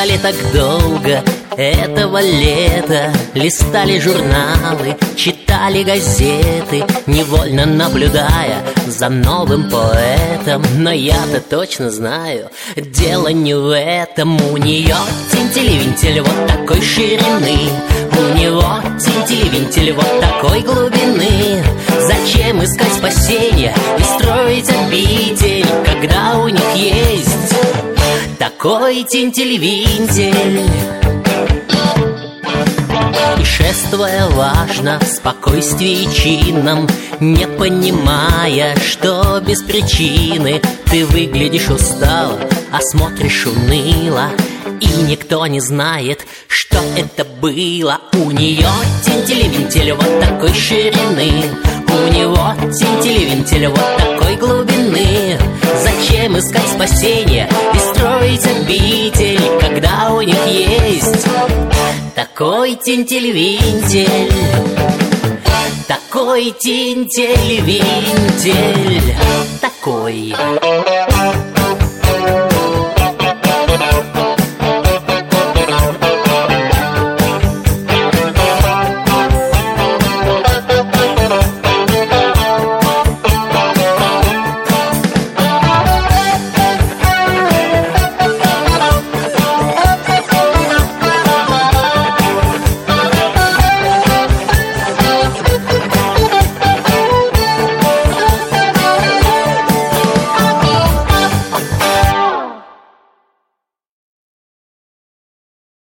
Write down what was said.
ждали так долго этого лета, листали журналы, читали газеты, невольно наблюдая за новым поэтом. Но я-то точно знаю, дело не в этом. У нее тинтель-винтель вот такой ширины, у него тинтель-винтель вот такой глубины. Зачем искать спасения и строить обитель, когда у них есть такой тинтель-винтель? И шествуя важно в спокойствии чинном, не понимая, что без причины ты выглядишь устало, а смотришь уныло, и никто не знает, что это было. У нее тинтель-винтель вот такой ширины, у него тинтель-винтель вот такой глубины. Зачем искать спасения и строить обитель, когда у них есть такой тинтель-винтель, такой тинтель-винтель, такой.